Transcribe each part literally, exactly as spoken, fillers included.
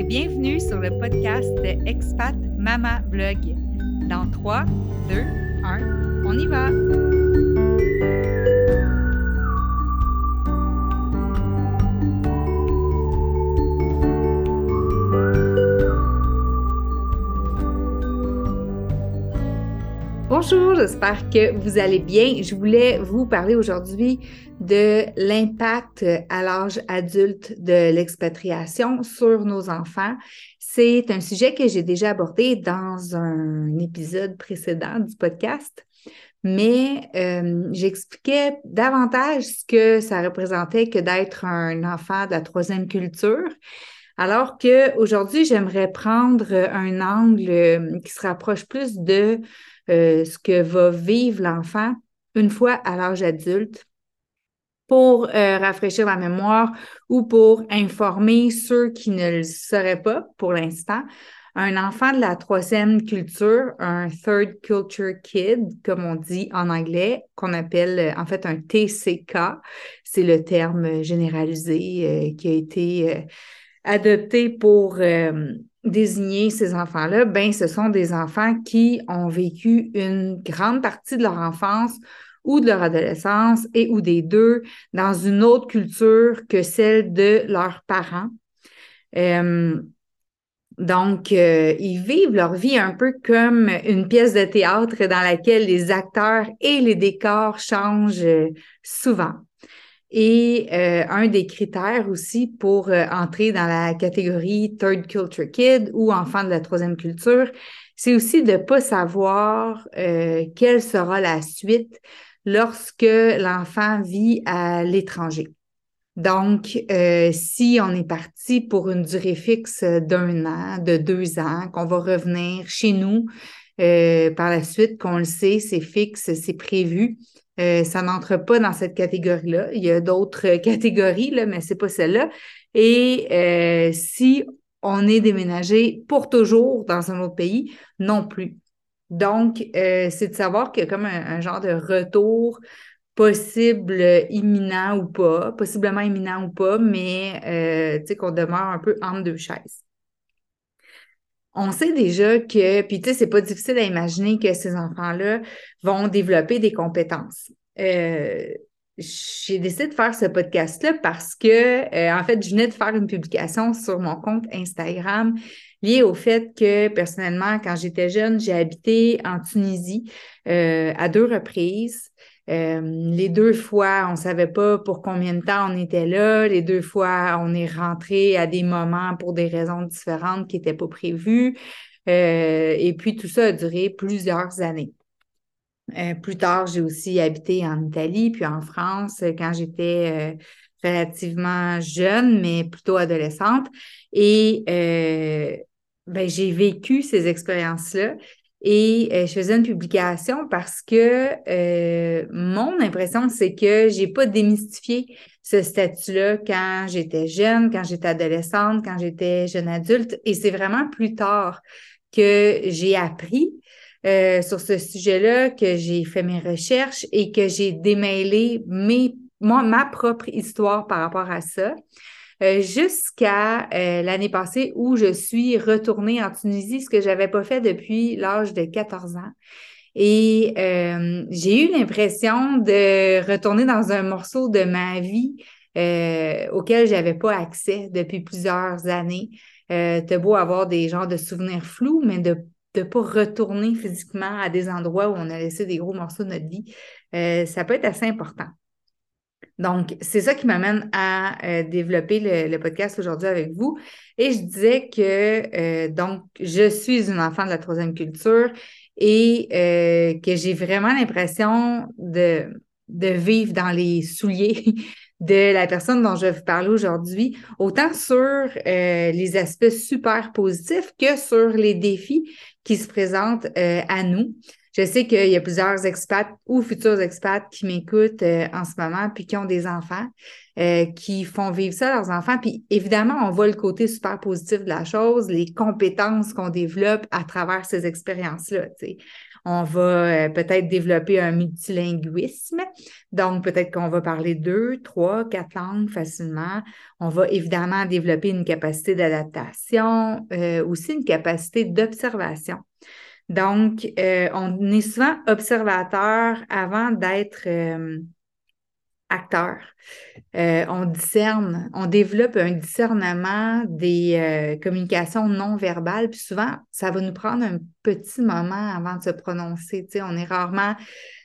et bienvenue sur le podcast de Expat Mama Blog. Dans trois, deux, un, on y va! Bonjour, j'espère que vous allez bien. Je voulais vous parler aujourd'hui de l'impact à l'âge adulte de l'expatriation sur nos enfants. C'est un sujet que j'ai déjà abordé dans un épisode précédent du podcast, mais euh, j'expliquais davantage ce que ça représentait que d'être un enfant de la troisième culture. Alors qu'aujourd'hui, j'aimerais prendre un angle qui se rapproche plus de euh, ce que va vivre l'enfant une fois à l'âge adulte pour euh, rafraîchir la mémoire ou pour informer ceux qui ne le sauraient pas pour l'instant. Un enfant de la troisième culture, un Third Culture Kid, comme on dit en anglais, qu'on appelle en fait un T C K, c'est le terme généralisé euh, qui a été... Euh, adoptés pour euh, désigner ces enfants-là, ben ce sont des enfants qui ont vécu une grande partie de leur enfance ou de leur adolescence et ou des deux dans une autre culture que celle de leurs parents. Euh, donc, euh, ils vivent leur vie un peu comme une pièce de théâtre dans laquelle les acteurs et les décors changent souvent. Et euh, un des critères aussi pour euh, entrer dans la catégorie Third Culture Kid ou enfant de la troisième culture, c'est aussi de ne pas savoir euh, quelle sera la suite lorsque l'enfant vit à l'étranger. Donc, euh, si on est parti pour une durée fixe d'un an, de deux ans, qu'on va revenir chez nous euh, par la suite, qu'on le sait, c'est fixe, c'est prévu. Euh, ça n'entre pas dans cette catégorie-là. Il y a d'autres catégories, là, mais c'est pas celle-là. Et euh, si on est déménagé pour toujours dans un autre pays, non plus. Donc, euh, c'est de savoir qu'il y a comme un, un genre de retour possible, imminent ou pas, possiblement imminent ou pas, mais euh, tu sais, qu'on demeure un peu entre deux chaises. On sait déjà que, puis tu sais, c'est pas difficile à imaginer que ces enfants-là vont développer des compétences. Euh, j'ai décidé de faire ce podcast-là parce que, euh, en fait, je venais de faire une publication sur mon compte Instagram liée au fait que, personnellement, quand j'étais jeune, j'ai habité en Tunisie euh, à deux reprises. Euh, les deux fois, on ne savait pas pour combien de temps on était là. Les deux fois, on est rentré à des moments pour des raisons différentes qui n'étaient pas prévues. Euh, et puis, tout ça a duré plusieurs années. Euh, plus tard, j'ai aussi habité en Italie, puis en France quand j'étais euh, relativement jeune, mais plutôt adolescente. Et euh, ben, j'ai vécu ces expériences-là. Et euh, je faisais une publication parce que euh, mon impression, c'est que j'ai pas démystifié ce statut-là quand j'étais jeune, quand j'étais adolescente, quand j'étais jeune adulte. Et c'est vraiment plus tard que j'ai appris euh, sur ce sujet-là, que j'ai fait mes recherches et que j'ai démêlé mes, moi, ma propre histoire par rapport à ça. Euh, jusqu'à euh, l'année passée où je suis retournée en Tunisie, ce que je n'avais pas fait depuis l'âge de quatorze ans. Et euh, j'ai eu l'impression de retourner dans un morceau de ma vie euh, auquel je n'avais pas accès depuis plusieurs années. Euh, t'as beau avoir des genres de souvenirs flous, mais de ne pas retourner physiquement à des endroits où on a laissé des gros morceaux de notre vie, euh, ça peut être assez important. Donc, c'est ça qui m'amène à euh, développer le, le podcast aujourd'hui avec vous. Et je disais que, euh, donc, je suis une enfant de la troisième culture et euh, que j'ai vraiment l'impression de, de vivre dans les souliers de la personne dont je vais vous parler aujourd'hui, autant sur euh, les aspects super positifs que sur les défis qui se présentent euh, à nous. Je sais qu'il y a plusieurs expats ou futurs expats qui m'écoutent euh, en ce moment puis qui ont des enfants, euh, qui font vivre ça à leurs enfants. Puis évidemment, on voit le côté super positif de la chose, les compétences qu'on développe à travers ces expériences-là. Tu sais. On va euh, peut-être développer un multilinguisme. Donc, peut-être qu'on va parler deux, trois, quatre langues facilement. On va évidemment développer une capacité d'adaptation, euh, aussi une capacité d'observation. Donc, euh, on est souvent observateur avant d'être euh, acteur. Euh, on discerne, on développe un discernement des euh, communications non verbales, puis souvent, ça va nous prendre un petit moment avant de se prononcer. Tu sais, on est rarement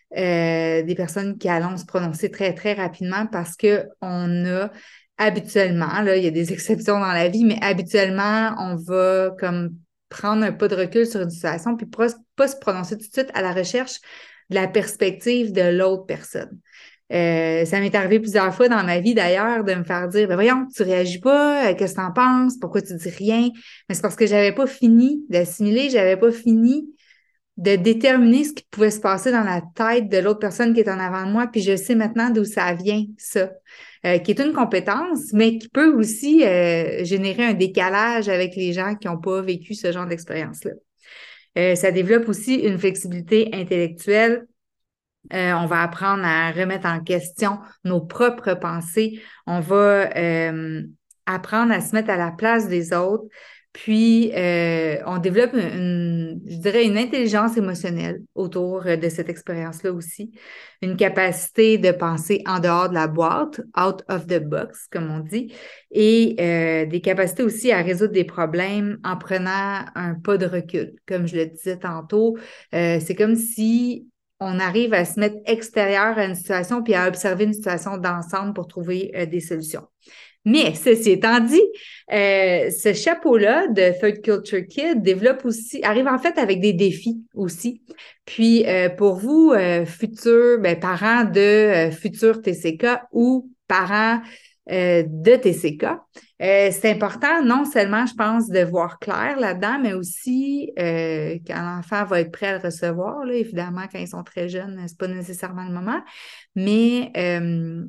euh, des personnes qui allons se prononcer très, très rapidement parce qu'on a habituellement, là, il y a des exceptions dans la vie, mais habituellement, on va comme prendre un pas de recul sur une situation, puis pas, pas se prononcer tout de suite à la recherche de la perspective de l'autre personne. Euh, ça m'est arrivé plusieurs fois dans ma vie d'ailleurs de me faire dire, ben voyons, tu réagis pas, euh, qu'est-ce que t'en penses, pourquoi tu dis rien? Mais c'est parce que j'avais pas fini d'assimiler, j'avais pas fini de déterminer ce qui pouvait se passer dans la tête de l'autre personne qui est en avant de moi, puis je sais maintenant d'où ça vient, ça, euh, qui est une compétence, mais qui peut aussi euh, générer un décalage avec les gens qui n'ont pas vécu ce genre d'expérience-là. Euh, ça développe aussi une flexibilité intellectuelle. Euh, on va apprendre à remettre en question nos propres pensées. On va euh, apprendre à se mettre à la place des autres. Puis, euh, on développe une, je dirais, une intelligence émotionnelle autour de cette expérience-là aussi. Une capacité de penser en dehors de la boîte, out of the box, comme on dit, et euh, des capacités aussi à résoudre des problèmes en prenant un pas de recul. Comme je le disais tantôt, euh, c'est comme si on arrive à se mettre extérieur à une situation puis à observer une situation d'ensemble pour trouver euh, des solutions. Mais ceci étant dit, euh, ce chapeau-là de Third Culture Kid développe aussi, arrive en fait avec des défis aussi. Puis euh, pour vous, euh, futurs ben, parents de euh, futurs T C K ou parents euh, de T C K, euh, c'est important non seulement, je pense, de voir clair là-dedans, mais aussi euh, quand l'enfant va être prêt à le recevoir, là, évidemment, quand ils sont très jeunes, c'est pas nécessairement le moment, mais euh,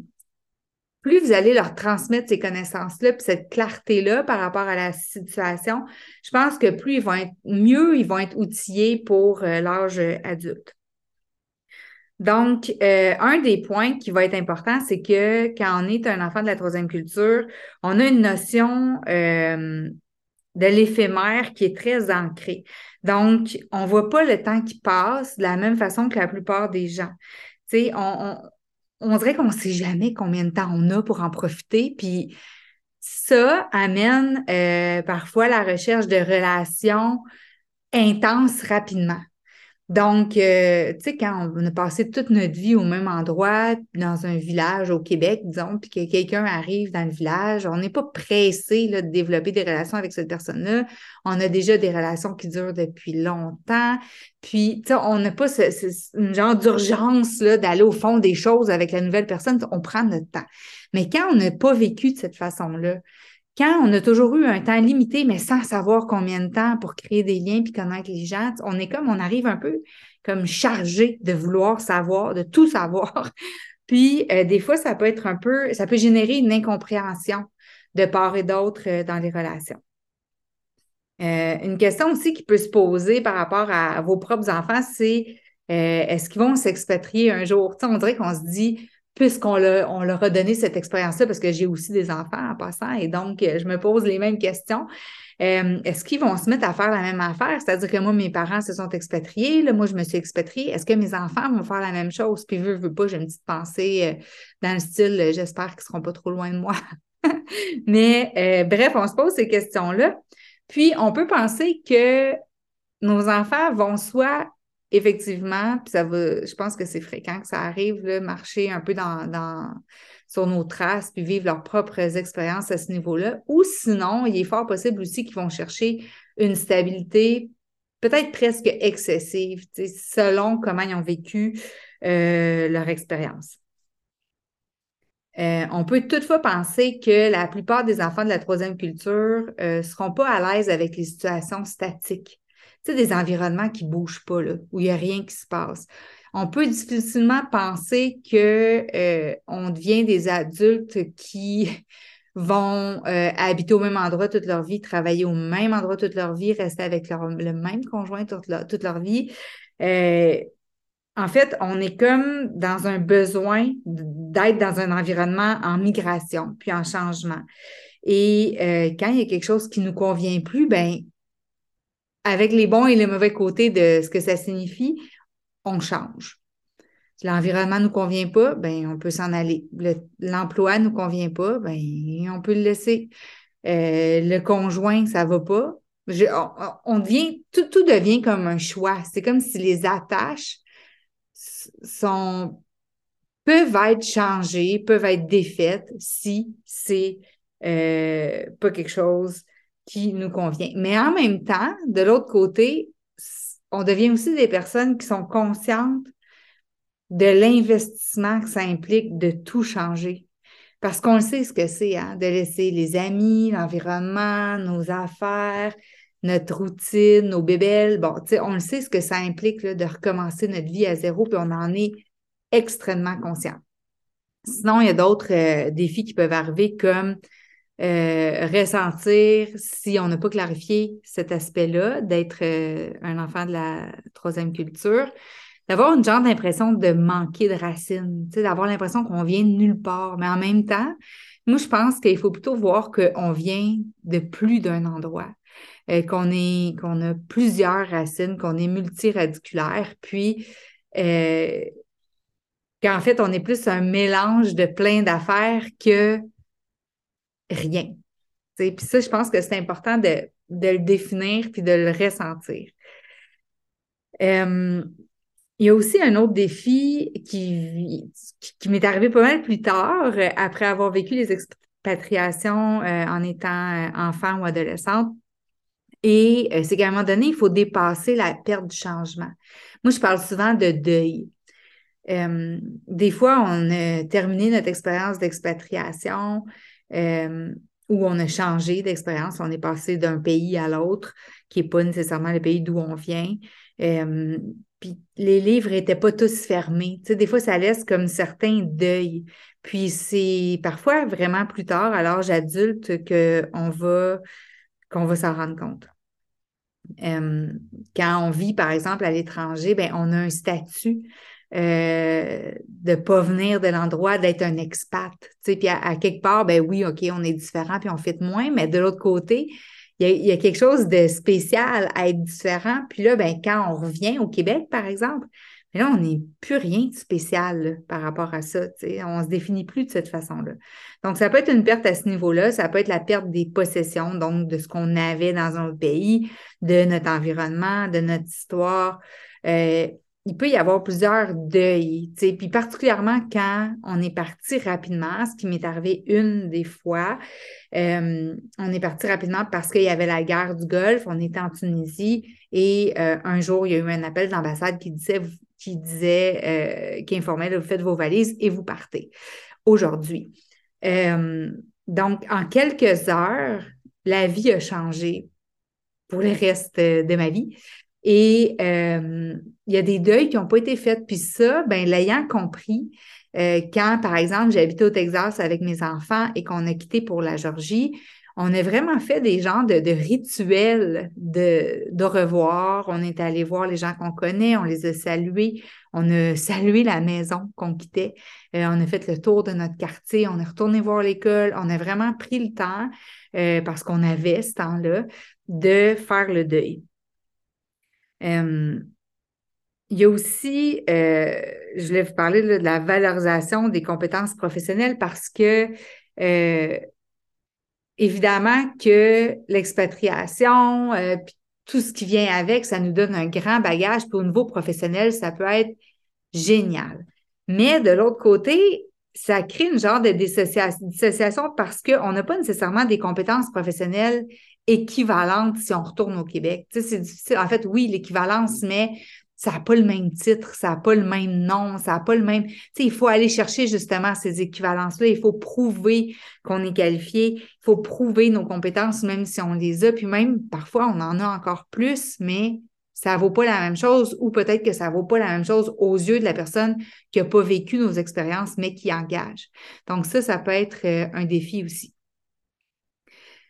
plus vous allez leur transmettre ces connaissances-là, puis cette clarté-là par rapport à la situation, je pense que plus ils vont être mieux, ils vont être outillés pour euh, l'âge adulte. Donc, euh, un des points qui va être important, c'est que quand on est un enfant de la troisième culture, on a une notion euh, de l'éphémère qui est très ancrée. Donc, on ne voit pas le temps qui passe de la même façon que la plupart des gens. Tu sais, on, on, on dirait qu'on ne sait jamais combien de temps on a pour en profiter, puis ça amène euh, parfois la recherche de relations intenses rapidement. Donc, euh, tu sais, quand on a passé toute notre vie au même endroit, dans un village au Québec, disons, puis que quelqu'un arrive dans le village, on n'est pas pressé là, de développer des relations avec cette personne-là. On a déjà des relations qui durent depuis longtemps. Puis, tu sais, on n'a pas ce, ce, une genre d'urgence là, d'aller au fond des choses avec la nouvelle personne. On prend notre temps. Mais quand on n'a pas vécu de cette façon-là, quand on a toujours eu un temps limité, mais sans savoir combien de temps pour créer des liens puis connaître les gens, on est comme, on arrive un peu comme chargé de vouloir savoir, de tout savoir. Puis, euh, des fois, ça peut être un peu, ça peut générer une incompréhension de part et d'autre euh, dans les relations. Euh, une question aussi qui peut se poser par rapport à, à vos propres enfants, c'est euh, est-ce qu'ils vont s'expatrier un jour? Tu sais, on dirait qu'on se dit, puisqu'on leur, on leur a donné cette expérience-là, parce que j'ai aussi des enfants en passant, et donc je me pose les mêmes questions. Euh, est-ce qu'ils vont se mettre à faire la même affaire? C'est-à-dire que moi, mes parents se sont expatriés, là, moi, je me suis expatriée. Est-ce que mes enfants vont faire la même chose? Puis, veux, veux pas, j'ai une petite pensée euh, dans le style, euh, j'espère qu'ils seront pas trop loin de moi. Mais euh, bref, on se pose ces questions-là. Puis, on peut penser que nos enfants vont soit effectivement, puis ça va, je pense que c'est fréquent que ça arrive, là, marcher un peu dans, dans, sur nos traces, puis vivre leurs propres expériences à ce niveau-là. Ou sinon, il est fort possible aussi qu'ils vont chercher une stabilité peut-être presque excessive, selon comment ils ont vécu euh, leur expérience. Euh, on peut toutefois penser que la plupart des enfants de la troisième culture ne euh, seront pas à l'aise avec les situations statiques. Tu sais, des environnements qui ne bougent pas, là, où il n'y a rien qui se passe. On peut difficilement penser qu'on euh, devient des adultes qui vont euh, habiter au même endroit toute leur vie, travailler au même endroit toute leur vie, rester avec leur, le même conjoint toute leur, toute leur vie. Euh, en fait, on est comme dans un besoin d'être dans un environnement en migration, puis en changement. Et euh, quand il y a quelque chose qui nous convient plus, ben avec les bons et les mauvais côtés de ce que ça signifie, on change. Si l'environnement nous convient pas, ben on peut s'en aller. Le- l'emploi nous convient pas, ben on peut le laisser. Euh, le conjoint, ça va pas. Je- on, on devient, tout, tout devient comme un choix. C'est comme si les attaches sont, peuvent être changées, peuvent être défaites si c'est euh, pas quelque chose qui nous convient. Mais en même temps, de l'autre côté, on devient aussi des personnes qui sont conscientes de l'investissement que ça implique de tout changer. Parce qu'on sait ce que c'est, hein, de laisser les amis, l'environnement, nos affaires, notre routine, nos bébelles. Bon, tu sais, on le sait ce que ça implique là, de recommencer notre vie à zéro, puis on en est extrêmement conscient. Sinon, il y a d'autres euh, défis qui peuvent arriver comme euh, ressentir, si on n'a pas clarifié cet aspect-là, d'être euh, un enfant de la troisième culture, d'avoir une genre d'impression de manquer de racines, tu sais, d'avoir l'impression qu'on vient de nulle part. Mais en même temps, moi, je pense qu'il faut plutôt voir qu'on vient de plus d'un endroit, euh, qu'on est, qu'on a plusieurs racines, qu'on est multiradiculaire, puis euh, qu'en fait, on est plus un mélange de plein d'affaires que rien. Tu sais. Puis ça, je pense que c'est important de, de le définir puis de le ressentir. Euh, Il y a aussi un autre défi qui, qui, qui m'est arrivé pas mal plus tard, euh, après avoir vécu les expatriations euh, en étant euh, enfant ou adolescente. Et euh, c'est qu'à un moment donné, il faut dépasser la perte du changement. Moi, je parle souvent de deuil. Euh, des fois, on a terminé notre expérience d'expatriation euh, où on a changé d'expérience. On est passé d'un pays à l'autre, qui n'est pas nécessairement le pays d'où on vient. Euh, puis les livres n'étaient pas tous fermés. Tu sais, des fois, ça laisse comme certains deuils. Puis c'est parfois vraiment plus tard, à l'âge adulte, qu'on va, qu'on va s'en rendre compte. Euh, quand on vit, par exemple, à l'étranger, ben, on a un statut euh, de ne pas venir de l'endroit, d'être un expat. Tu sais, puis à, à quelque part, ben oui, OK, on est différent, puis on fait moins, mais de l'autre côté, il y a, il y a quelque chose de spécial à être différent. Puis là, ben, quand on revient au Québec, par exemple, mais là, on n'est plus rien de spécial là, par rapport à ça. Tu sais, on ne se définit plus de cette façon-là. Donc, ça peut être une perte à ce niveau-là. Ça peut être la perte des possessions, donc de ce qu'on avait dans un pays, de notre environnement, de notre histoire. Euh, il peut y avoir plusieurs deuils, tu sais, puis particulièrement quand on est parti rapidement, ce qui m'est arrivé une des fois, euh, on est parti rapidement parce qu'il y avait la guerre du Golfe, on était en Tunisie et euh, un jour, il y a eu un appel d'ambassade qui disait, qui disait, euh, qui informait, là, vous faites vos valises et vous partez aujourd'hui. Euh, donc, en quelques heures, la vie a changé pour le reste de ma vie. Et euh, il y a des deuils qui n'ont pas été faits. Puis ça, ben, l'ayant compris, euh, quand, par exemple, j'habitais au Texas avec mes enfants et qu'on a quitté pour la Georgie, on a vraiment fait des genres de, de rituels de, de revoir. On est allé voir les gens qu'on connaît, on les a salués, on a salué la maison qu'on quittait, euh, on a fait le tour de notre quartier, on est retourné voir l'école, on a vraiment pris le temps, euh, parce qu'on avait ce temps-là, de faire le deuil. Euh, il y a aussi, euh, je voulais vous parler là, de la valorisation des compétences professionnelles parce que, euh, évidemment, que l'expatriation, euh, puis tout ce qui vient avec, ça nous donne un grand bagage. Puis au niveau professionnel, ça peut être génial. Mais de l'autre côté, ça crée une genre de dissocia- dissociation parce qu'on n'a pas nécessairement des compétences professionnelles équivalentes si on retourne au Québec. Tu sais, c'est difficile. En fait, oui, l'équivalence, mais ça n'a pas le même titre, ça n'a pas le même nom, ça n'a pas le même... Tu sais, il faut aller chercher justement ces équivalences-là. Il faut prouver qu'on est qualifié. Il faut prouver nos compétences, même si on les a. Puis même, parfois, on en a encore plus, mais ça ne vaut pas la même chose ou peut-être que ça ne vaut pas la même chose aux yeux de la personne qui n'a pas vécu nos expériences, mais qui engage. Donc ça, ça peut être euh, un défi aussi.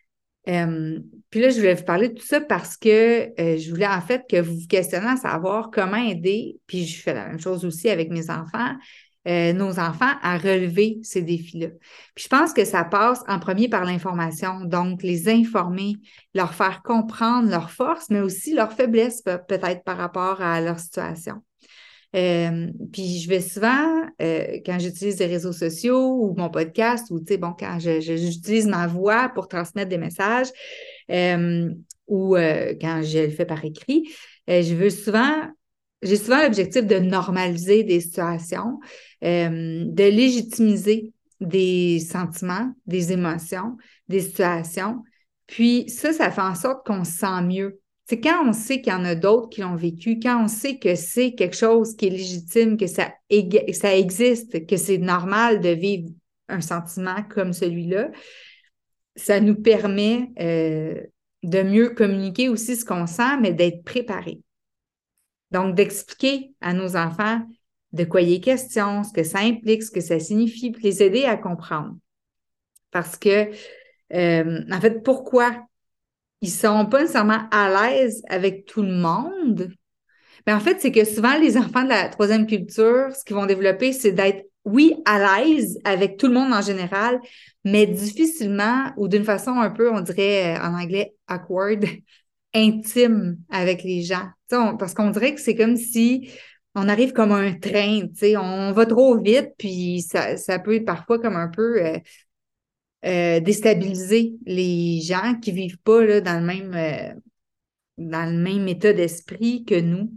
Euh, puis là, je voulais vous parler de tout ça parce que euh, je voulais en fait que vous vous questionnez à savoir comment aider, puis je fais la même chose aussi avec mes enfants, euh, nos enfants à relever ces défis-là. Puis je pense que ça passe en premier par l'information, donc les informer, leur faire comprendre leurs forces, mais aussi leurs faiblesses pe- peut-être par rapport à leur situation. Euh, puis je vais souvent, euh, quand j'utilise les réseaux sociaux ou mon podcast, ou tu sais, bon, quand je, je- j'utilise ma voix pour transmettre des messages, euh, ou euh, quand je le fais par écrit, euh, je veux souvent, j'ai souvent l'objectif de normaliser des situations, euh, de légitimiser des sentiments, des émotions, des situations. Puis ça, ça fait en sorte qu'on se sent mieux. C'est quand on sait qu'il y en a d'autres qui l'ont vécu, quand on sait que c'est quelque chose qui est légitime, que ça, ég- ça existe, que c'est normal de vivre un sentiment comme celui-là, ça nous permet euh, de mieux communiquer aussi ce qu'on sent, mais d'être préparé. Donc, d'expliquer à nos enfants de quoi il est question, ce que ça implique, ce que ça signifie, puis les aider à comprendre. Parce que, euh, en fait, pourquoi ils sont pas nécessairement à l'aise avec tout le monde? Ben, en fait, c'est que souvent, les enfants de la troisième culture, ce qu'ils vont développer, c'est d'être, oui, à l'aise avec tout le monde en général, mais difficilement ou d'une façon un peu, on dirait euh, en anglais, awkward, intime avec les gens. Tu sais, on- parce qu'on dirait que c'est comme si on arrive comme un train, tu sais, on va trop vite, puis ça, ça peut être parfois comme un peu euh, euh, déstabiliser les gens qui vivent pas là, dans le même, euh, dans le même état d'esprit que nous.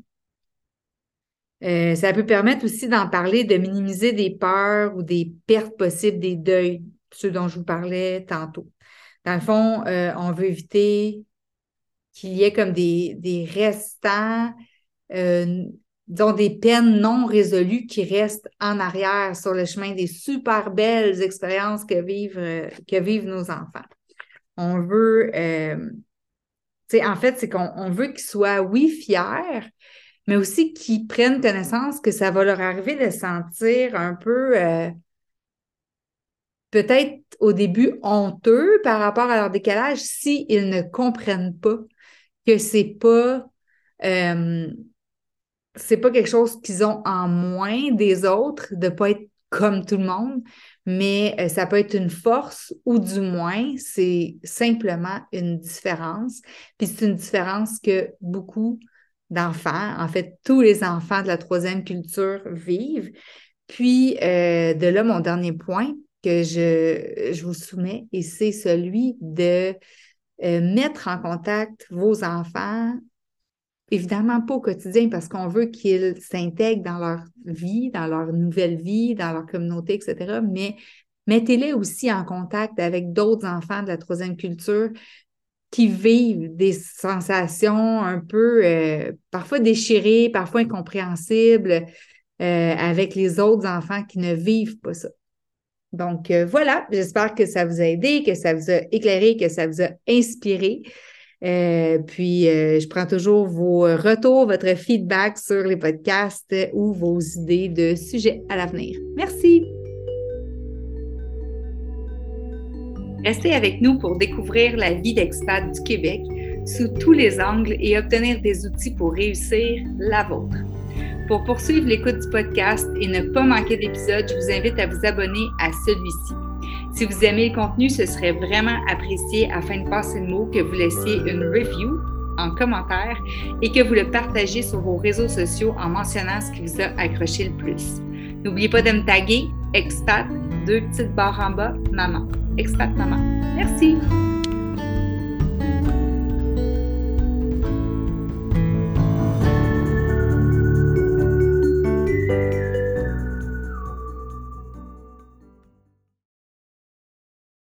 Euh, ça peut permettre aussi d'en parler, de minimiser des peurs ou des pertes possibles, des deuils, ceux dont je vous parlais tantôt. Dans le fond, euh, on veut éviter qu'il y ait comme des, des restants, euh, disons des peines non résolues qui restent en arrière sur le chemin des super belles expériences que vivent, euh, que vivent nos enfants. On veut, euh, tu sais, en fait, c'est qu'on on veut qu'ils soient, oui, fiers, mais aussi qu'ils prennent connaissance que ça va leur arriver de se sentir un peu, euh, peut-être au début honteux par rapport à leur décalage s'ils ne comprennent pas que c'est pas, euh, c'est pas quelque chose qu'ils ont en moins des autres, de pas être comme tout le monde, mais euh, ça peut être une force ou du moins, c'est simplement une différence. Puis c'est une différence que beaucoup d'enfants, en fait, tous les enfants de la troisième culture vivent. Puis, euh, de là, mon dernier point que je, je vous soumets, et c'est celui de euh, mettre en contact vos enfants, évidemment pas au quotidien parce qu'on veut qu'ils s'intègrent dans leur vie, dans leur nouvelle vie, dans leur communauté, et cetera. Mais mettez-les aussi en contact avec d'autres enfants de la troisième culture qui vivent des sensations un peu euh, parfois déchirées, parfois incompréhensibles euh, avec les autres enfants qui ne vivent pas ça. Donc euh, voilà, j'espère que ça vous a aidé, que ça vous a éclairé, que ça vous a inspiré. Euh, puis, euh, je prends toujours vos retours, votre feedback sur les podcasts ou vos idées de sujets à l'avenir. Merci! Restez avec nous pour découvrir la vie d'expat du Québec sous tous les angles et obtenir des outils pour réussir la vôtre. Pour poursuivre l'écoute du podcast et ne pas manquer d'épisodes, je vous invite à vous abonner à celui-ci. Si vous aimez le contenu, ce serait vraiment apprécié afin de passer le mot que vous laissiez une review en commentaire et que vous le partagiez sur vos réseaux sociaux en mentionnant ce qui vous a accroché le plus. N'oubliez pas de me taguer expat, deux petites barres en bas, maman. Expat maman. Merci!